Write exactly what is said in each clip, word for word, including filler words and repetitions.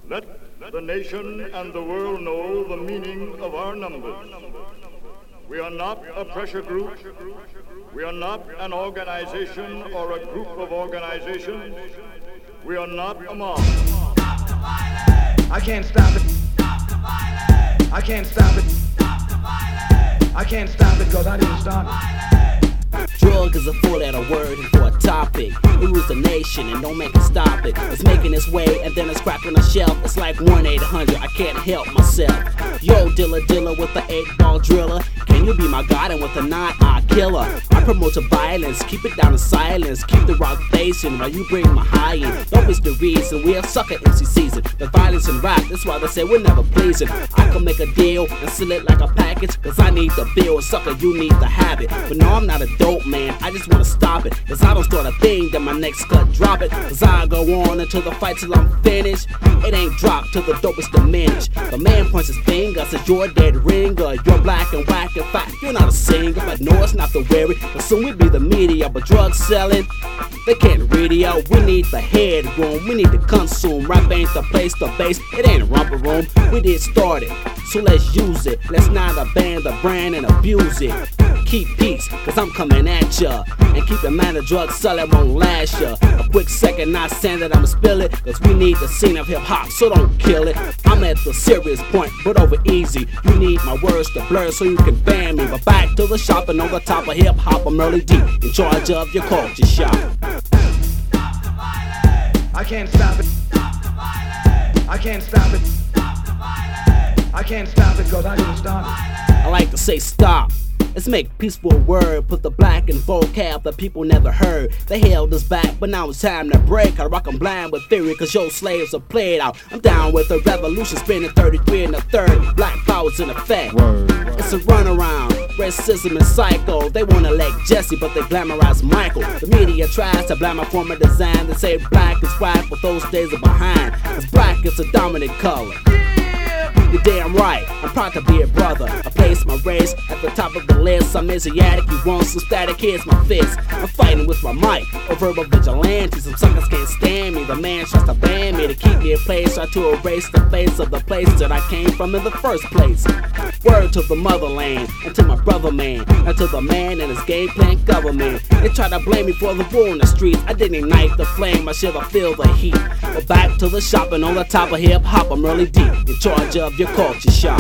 Let the nation and the world know the meaning of our numbers. We are not a pressure group. We are not an organization or a group of organizations. We are not a mob. I can't stop it. I can't stop it. I can't stop it cause I didn't start it. Drug is a four-letter word for a topic. It rules the nation and no man can stop it. It's making its way and then it's cracking the shelf. It's like one eight hundred, I can't help myself. Yo, dealer, dealer with the eight-ball driller. Can you be my guardian with a nine-eye killer? I promote the violence, keep it down in silence. Keep the rock facing while you bring my high in. Don't miss the reason, we have sucker M C season. The violence and rap, that's why they say we're never pleasing. I can make a deal and seal it like a package, cause I need the bill, sucker, you need the habit. But no, I'm not a dope man, I just wanna stop it. Cause I don't start a thing, then my next cut drop it. Cause I go on until the fight till I'm finished. It ain't dropped till the dope is diminished. The man points his finger, says you're a dead ringer. You're black and whack, in fact, you're not a singer. But no, it's not the worry, but soon we be the media. But drug selling, they can't read it out. We need the headroom, we need to consume. Rap ain't the place to base, it ain't a romper room. We did start it, so let's use it. Let's not abandon the brand and abuse it. Keep peace, cause I'm coming at ya. And keep in mind the drug seller won't last ya. A quick second, not saying that I'ma spill it, cause we need the scene of hip hop, so don't kill it. I'm at the serious point, but over easy. You need my words to blur so you can ban me. But back to the shop and on the top of hip hop, I'm early deep, in charge of your culture shock. I can't stop it. I can't stop it. I can't stop it cause I didn't start it. I like to say stop. Let's make peaceful word, put the black in vocab that people never heard. They held us back, but now it's time to break. I rock 'em blind with theory, cause your slaves are played out. I'm down with the revolution, spinning thirty-three and a third. Black power's in effect. Word. It's a runaround, racism and psycho. They wanna elect Jesse, but they glamorize Michael. The media tries to blame my form of design. They say black is white, but those days are behind. Cause black is a dominant color. You're damn right, I'm proud to be a brother. I place my race at the top of the list. I'm Asiatic, you want some static, here's my fist. I'm fighting with my mic, a verbal vigilante. Some suckers can't stand me, the man tries to ban me. To keep me in place, try to erase the face of the place that I came from in the first place. Word to the motherland, and to my brother man, and to the man and his game plan government. They try to blame me for the war in the streets. I didn't ignite the flame, I should have feel the heat. But back to the shop and on the top of hip hop, I'm really deep, in charge of your culture shock.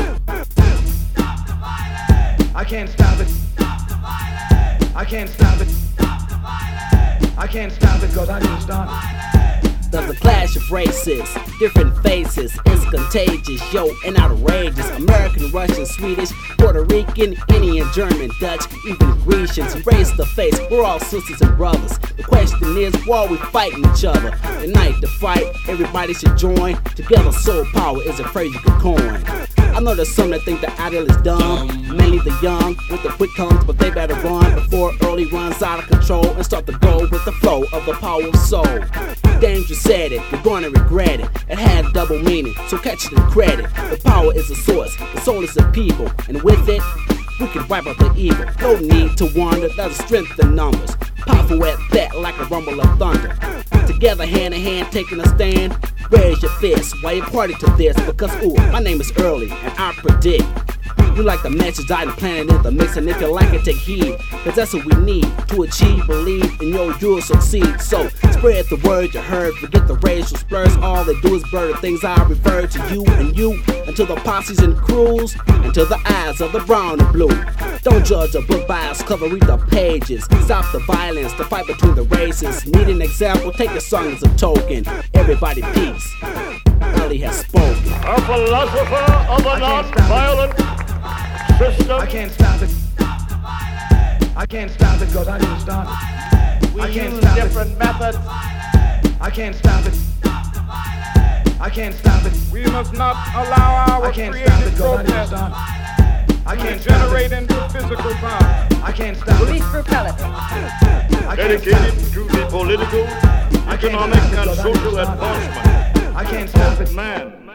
I can't stop it. I can't stop it. I can't stop it cause I didn't start it. There's a clash of races, different faces, it's contagious, yo, and outrageous. American, Russian, Swedish, Puerto Rican, Indian, German, Dutch, even Grecians. Embrace the face, we're all sisters and brothers. The question is, why are we fighting each other? Unite the fight, everybody should join. Together, soul power is a phrase you can coin. I know there's some that think the ideal is dumb, mainly the young with the quick tongues, but they better run before early runs out of control and start to go with the flow of the power of soul. Dangerous said it, you're gonna regret it. It had double meaning, so catch the credit. The power is the source, the soul is the people, and with it, we can wipe out the evil. No need to wonder, there's a strength in numbers. Powerful at that, like a rumble of thunder. Together, hand in hand, taking a stand. Raise your fist while you party to this, because ooh, my name is Early, and I predict you like the message I planted in the mix, and if you like it, take heed, cause that's what we need to achieve, believe, and yo, you'll succeed. So spread the word you heard, forget the racial slurs. All they do is blur the things I refer to you and you, until the posses and crews, until the eyes of the brown and blue. Don't judge a book by its cover, read the pages. Stop the violence, the fight between the races. Need an example, take a song as a token. Everybody peace, Early has spoken. A philosopher of a non-violent system. I can't stop it. I can't stop it cause I didn't start it. We I can't use stop different it. methods. I can't stop it. I can't stop it. We must not allow our I can't stop creative it cause I didn't protest start it. I to can't stop generate it. into physical violence. I can't stop it. Police brutality. I can't Dedicated stop it. to the political, I can't economic, stop it and cause I didn't social start it. advancement I can't stop of it. man.